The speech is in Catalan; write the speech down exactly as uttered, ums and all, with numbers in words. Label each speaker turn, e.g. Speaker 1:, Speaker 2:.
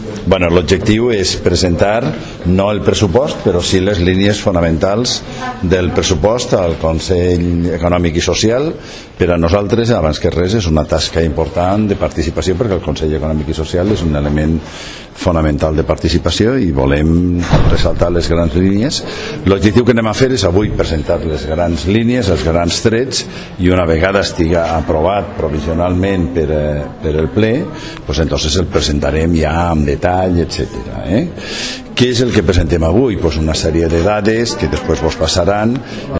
Speaker 1: Bueno, l'objectiu és presentar no el pressupost, però sí les línies fonamentals del pressupost al Consell Econòmic i Social. Per a nosaltres, abans que res, és una tasca important de participació, perquè el Consell Econòmic i Social és un element fonamental de participació i volem ressaltar les grans línies. L'objectiu que anem a fer és avui presentar les grans línies, els grans trets, i una vegada estiga aprovat provisionalment per, per el ple, pues entonces el presentarem ja amb detall, etcètera. Eh? Què és el que presentem avui? Pues una sèrie de dades que després vos passaran.